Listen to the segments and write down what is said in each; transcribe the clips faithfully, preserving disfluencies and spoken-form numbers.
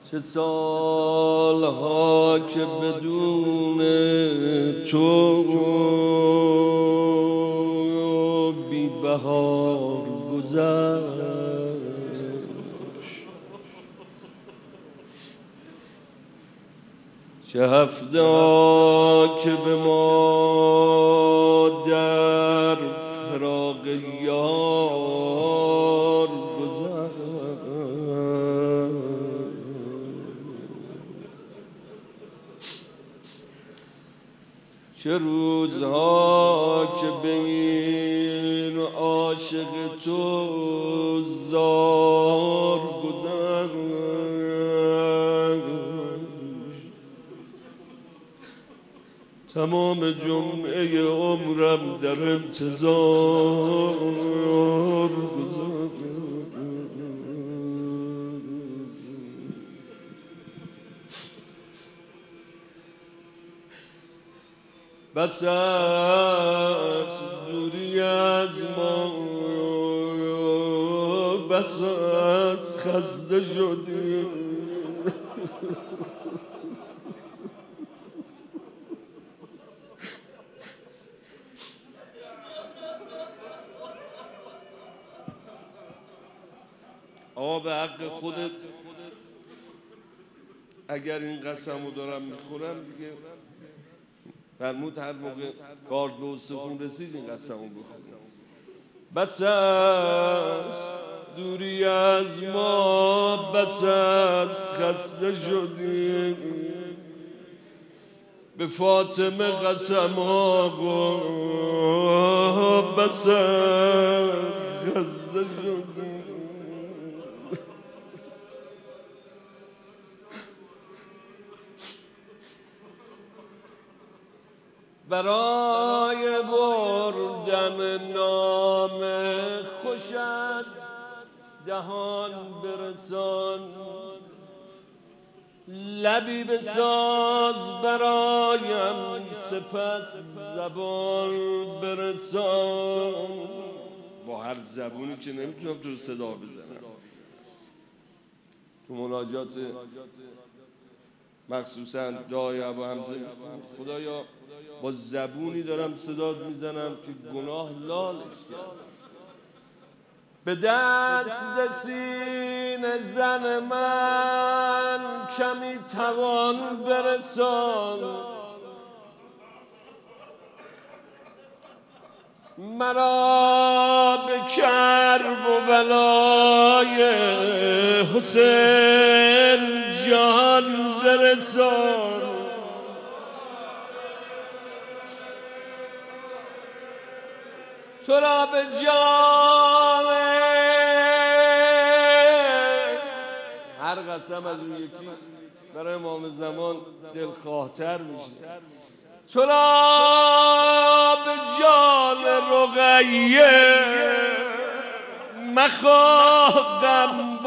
چه سالها که بدون تو بی بهار گذشت، چه هفته ها که به ما در فراق یار گذشت، چه روزها که بین عاشق تو زار گذشت، تمام جمعه عمرم در انتظار گذشت. بس است دوری از ما، بس است خسته شدیم، آقا به حق خودت اگر این قسم رو دارم میخورم دیگه فرمود هر موقع کار دو سخون رسید این قسم رو بخورم. بس است دوری از ما، بس است خسته شدیم، به فاطمه قسم آقا بس است خسته شدیم. برای بردن نام خوشت دهان برسان، لبی بساز برایم سپس زبان برسان. با هر زبونی که نمیتونم تو رو صدا بزنم، تو مناجات مخصوصا دعای ابو حمزه خدایا با زبونی دارم صدات میزنم که گناه لالش کرد. به دست سینه زن من کمی توان برسان، مرا به کرب و بلای حسین جان برسان. تو را به جان هر قسم از اون یکی برای امام زمان دلخواهتر میشه. تو را به جان رقیه مخواه غم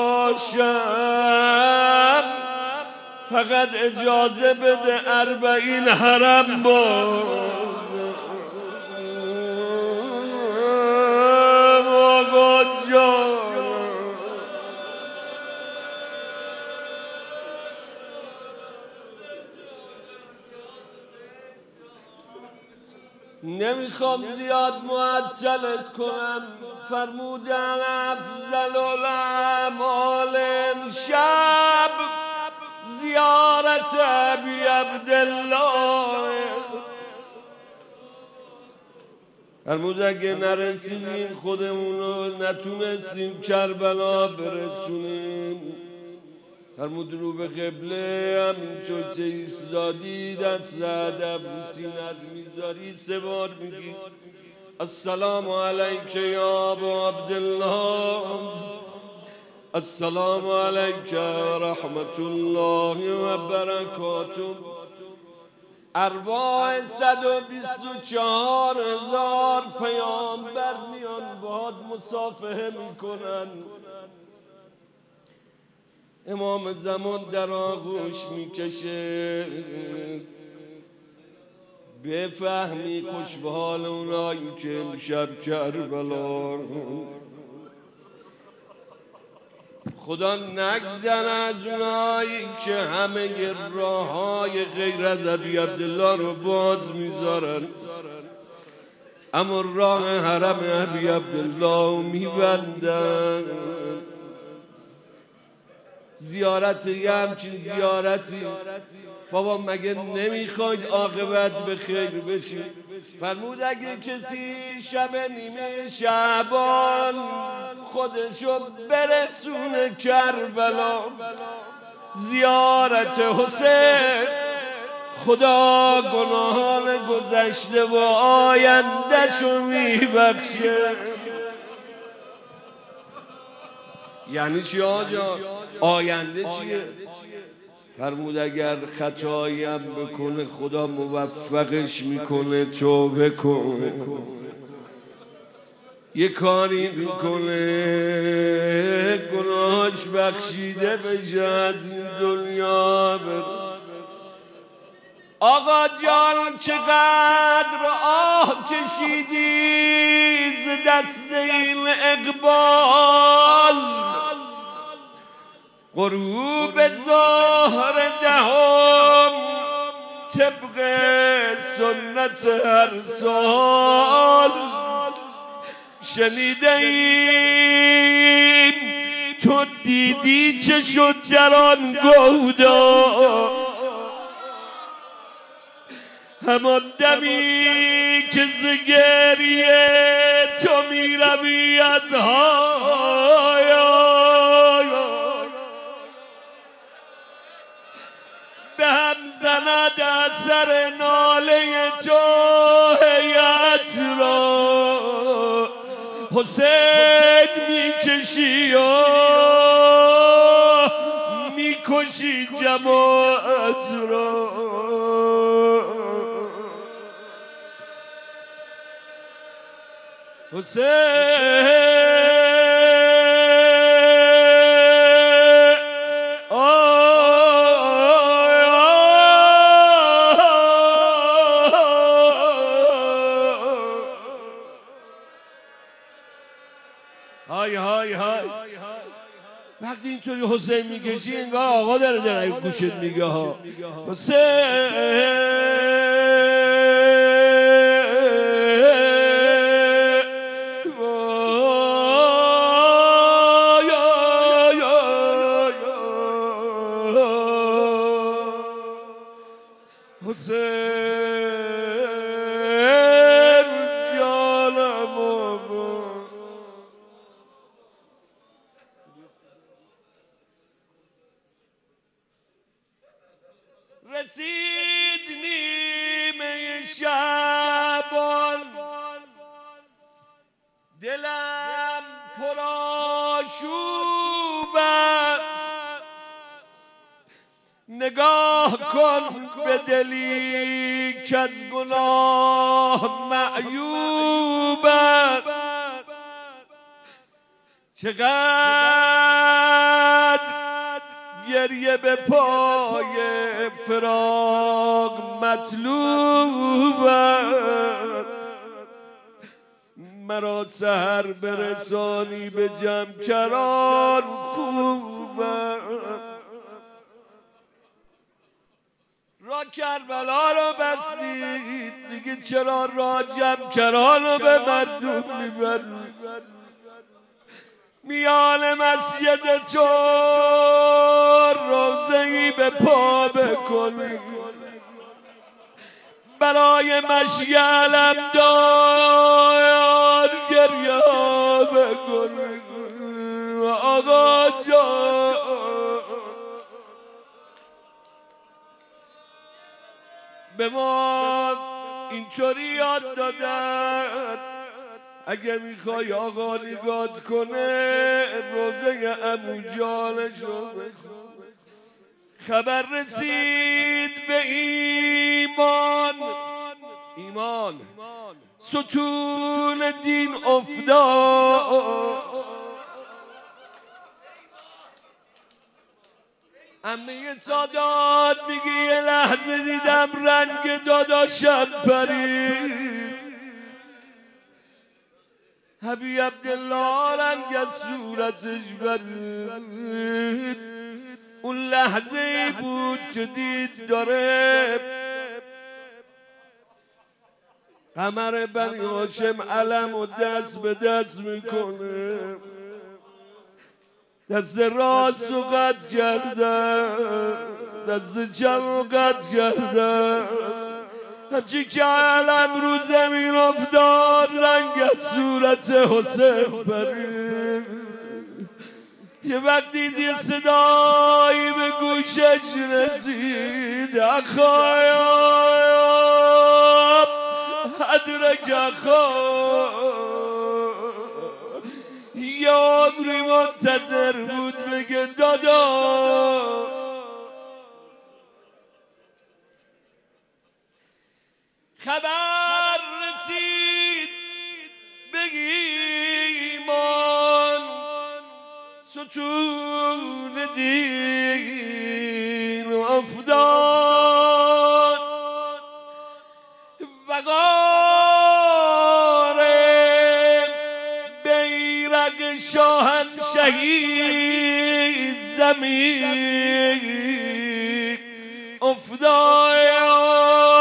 باشم، فقط اجازه بده اربعین حرم باش. نمیخوام زیاد معطلت کنم، فرمودن افضل الاعمال امشب زیارت ابی عبدالله. فرمود اگه نرسیدیم خودمون رو نتونستیم کربلا برسونیم، فرمود رو به قبله همینطور که ایستادی دست ادب رو سینت میذاری سه بار میگی السلام علیک یا ابا عبدالله، السلام علیک و رحمت الله و برکاته. ارواح صد و بیست و چهار هزار پیامبر میان باهات مصافحه میکنن. امام زمان در آغوش میکشه، بفهمی خوش به حال اونایی که امشب کربلا خدا نگذن از اونایی که همه راه های غیر از ابی عبدالله رو باز میذارن اما راه حرم ابی عبدالله میبندن. زیارت یه همچین زیارتی بابا مگه نمیخواید عاقبت به خیر بشید؟ فرمود اگه کسی شب نیمه شعبان خودشو برسونه کربلا زیارت حسین خدا گناهان گذشته و آیندهشو میبخشه. یعنی چی آجا؟ آینده چیه؟ فرمود اگر خطایی هم بکنه خدا موفقش میکنه توبه کنه، یه کاری میکنه گناهش بخشیده بشه از این دنیا بره. آقا جان چقدر آه کشیدی ز دست این اقبال، غروب ظهر دهم طبق سنت هر سال شنیده ایم تو دیدی چه شد در آن گودا، همان دمی که ز گریه تو می روی از هایا به هم زند اثر ناله تو هیئت را، حسین میکشی و میکشی جماعت را. حسین های های های وقتی اینطوری حسین میکشی انگار آقا داره در گوشت میگه ها حسین حسین جانم رسید نیمه شعبان دلم پر آشوب است، نگاه کن به دلی که از گناه معیوب است، چقدر گریه به پای فراق مطلوب است، مرا سحر برسانی به جمکران خوب است. را کربلا رو بستید دیگه چرا را جمکران رو به مردم میبرید؟ میان مسجد تو روزه‌ای به پا بکنی، برای مشی علمدار گریه ها بکنی. آقا جان به ما اینطوری یاد دادن اگه میخوای آقا نگات کنه روزه عمو جانشو بخون. خبر رسید به ایمان، ایمان ستون دین افتاد، عمه سادات میگه یه لحظه دیدم رنگ داداشم پرید، حبیب عبدالله رنگ از صورتش برید. اون لحظه بود که دید داره قمر بنی هاشم علم و دست به دست میکنه. دست راست رو قطع کردن، دست چپ رو قطع کردن. همچی که علم رو زمین افتاد رنگ از صورت حسین پرید. یه وقتی دی صدایی به گوشش رسید، اخایا حدرک اخا. یه عمری منتظر بود بگه دادا. خبر رسید به ایمان، ستون دین افتاد. وقار بیرق شاهنشهی زمین افتاد.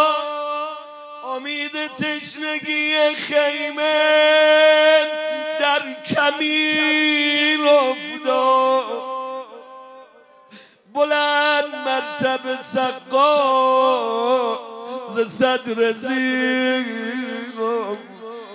امید تشنگی خیمه در کمین افتاد. بلند مرتب سقا ز صدر زیر افتاد.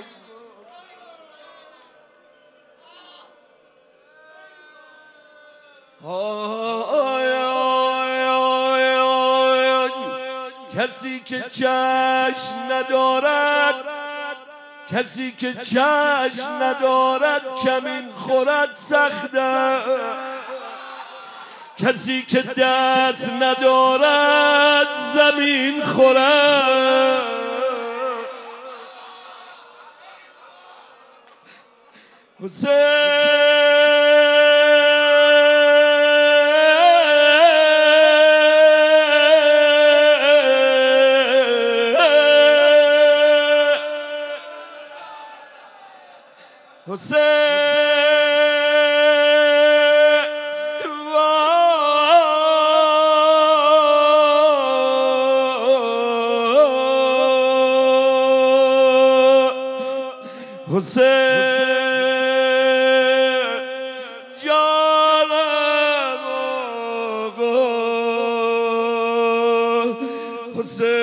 کسی که چشم ندارد، کسی که چشم ندارد کمین خورد سخته. کسی که دست ندارد زمین خورد. حسین حسین حسین جانم آقا حسین